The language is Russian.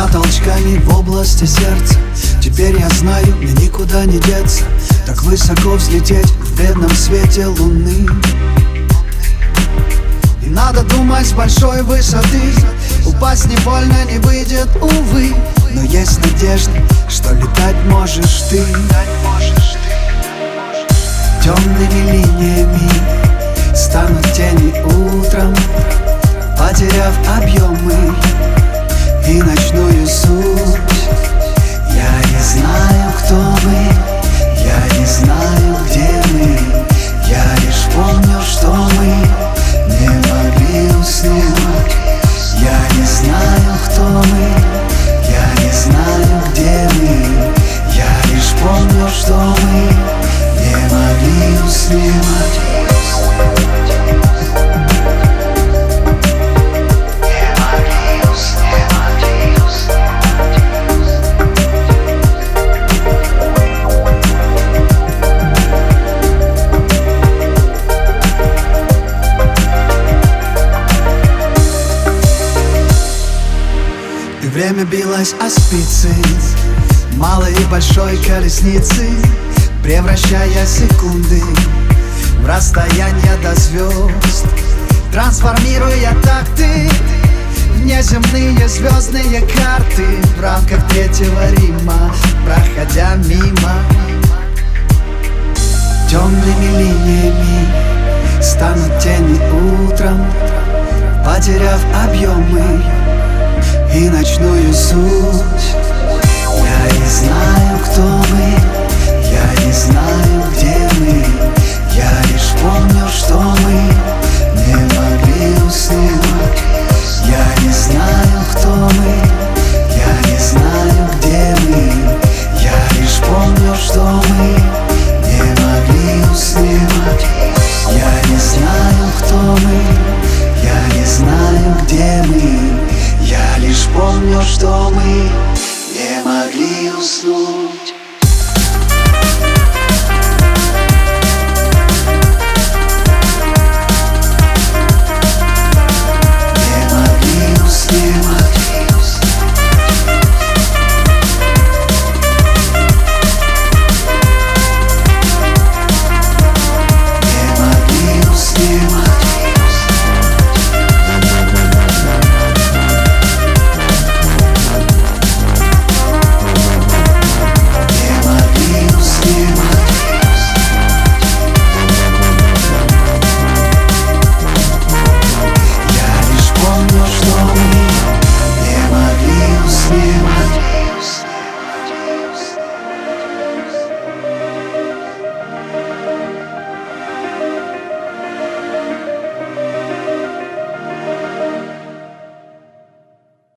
Двумя толчками в области сердца. Теперь я знаю, мне никуда не деться. Так высоко взлететь в бледном свете луны. И надо думать с большой высоты. Упасть не больно, не выйдет, увы. Но есть надежда, что летать можешь ты. Темными линиями станут тени утром, потеряв объемы и ночную суть. Я не знаю, кто мы, я не знаю, где мы. Я лишь помню, что мы не могли уснуть. Я не знаю, кто мы, я не знаю, где мы. Я лишь помню, что мы не могли уснуть. И время билось о спицы малой и большой колесницы, превращая секунды в расстояние до звезд, трансформируя такты в неземные звездные карты, в рамках Третьего Рима, проходя мимо. Темными линиями станут тени утром, потеряв объемы и ночную суть. Я не знаю, кто мы, я не знаю, где мы. Я лишь помню,